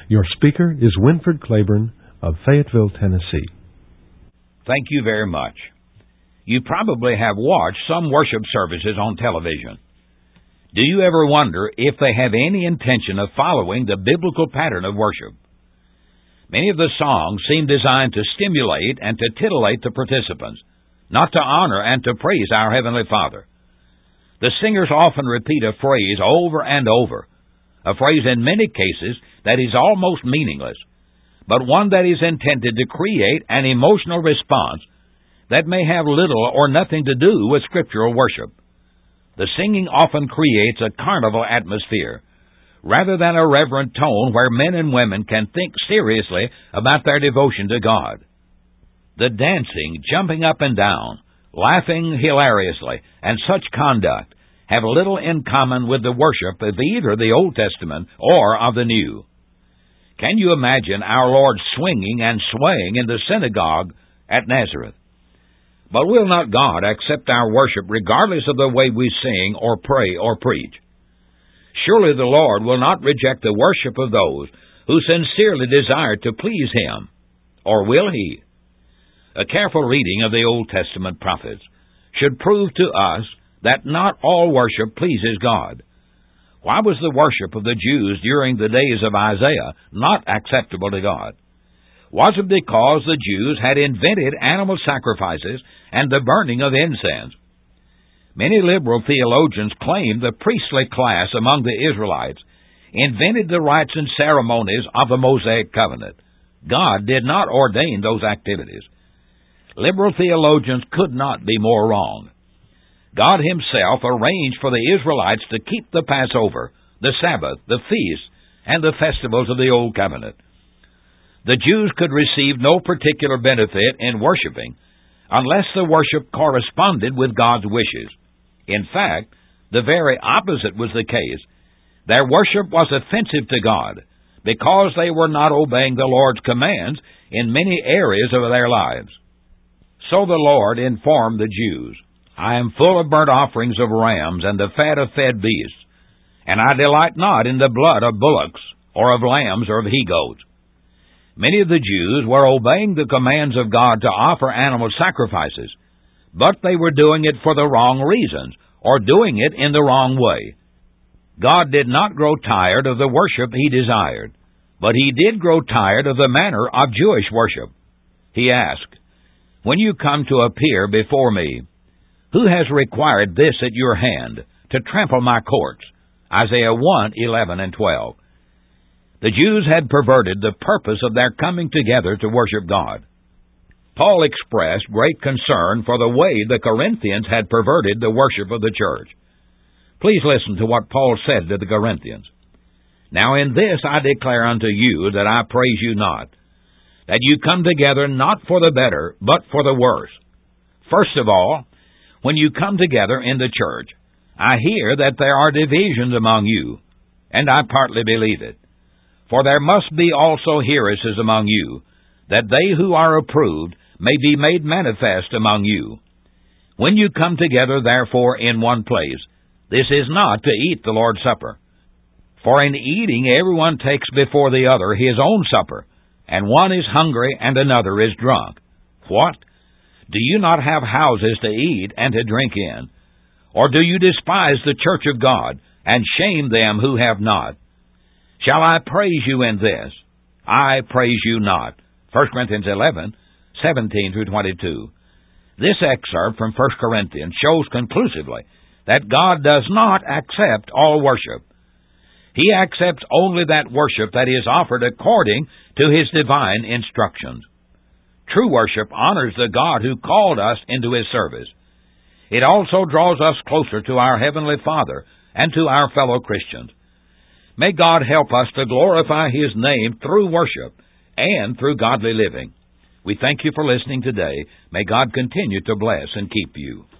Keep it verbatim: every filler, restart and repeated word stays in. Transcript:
Your speaker is Winford Claiborne of Fayetteville, Tennessee. Thank you very much. You probably have watched some worship services on television. Do you ever wonder if they have any intention of following the biblical pattern of worship? Many of the songs seem designed to stimulate and to titillate the participants, not to honor and to praise our Heavenly Father. The singers often repeat a phrase over and over, a phrase in many cases that is almost meaningless, but one that is intended to create an emotional response that may have little or nothing to do with scriptural worship. The singing often creates a carnival atmosphere, rather than a reverent tone where men and women can think seriously about their devotion to God. The dancing, jumping up and down, laughing hilariously, and such conduct have little in common with the worship of either the Old Testament or of the New. Can you imagine our Lord swinging and swaying in the synagogue at Nazareth? But will not God accept our worship regardless of the way we sing or pray or preach? Surely the Lord will not reject the worship of those who sincerely desire to please Him, or will He? A careful reading of the Old Testament prophets should prove to us that not all worship pleases God. Why was the worship of the Jews during the days of Isaiah not acceptable to God? Was it because the Jews had invented animal sacrifices and the burning of incense? Many liberal theologians claim the priestly class among the Israelites invented the rites and ceremonies of the Mosaic covenant. God did not ordain those activities. Liberal theologians could not be more wrong. God Himself arranged for the Israelites to keep the Passover, the Sabbath, the feasts, and the festivals of the Old Covenant. The Jews could receive no particular benefit in worshiping unless the worship corresponded with God's wishes. In fact, the very opposite was the case. Their worship was offensive to God because they were not obeying the Lord's commands in many areas of their lives. So the Lord informed the Jews, "I am full of burnt offerings of rams and the fat of fed beasts, and I delight not in the blood of bullocks, or of lambs, or of he-goats." Many of the Jews were obeying the commands of God to offer animal sacrifices, but they were doing it for the wrong reasons, or doing it in the wrong way. God did not grow tired of the worship He desired, but He did grow tired of the manner of Jewish worship. He asked, "When you come to appear before me, who has required this at your hand, to trample my courts?" Isaiah one, eleven and twelve. The Jews had perverted the purpose of their coming together to worship God. Paul expressed great concern for the way the Corinthians had perverted the worship of the church. Please listen to what Paul said to the Corinthians. "Now in this I declare unto you that I praise you not, that you come together not for the better, but for the worse. First of all, when you come together in the church, I hear that there are divisions among you, and I partly believe it. For there must be also heresies among you, that they who are approved may be made manifest among you. When you come together, therefore, in one place, this is not to eat the Lord's Supper. For in eating everyone takes before the other his own supper, and one is hungry and another is drunk. What? Do you not have houses to eat and to drink in? Or do you despise the church of God, and shame them who have not? Shall I praise you in this? I praise you not." First Corinthians eleven, seventeen through twenty-two. This excerpt from First Corinthians shows conclusively that God does not accept all worship. He accepts only that worship that is offered according to His divine instructions. True worship honors the God who called us into His service. It also draws us closer to our Heavenly Father and to our fellow Christians. May God help us to glorify His name through worship and through godly living. We thank you for listening today. May God continue to bless and keep you.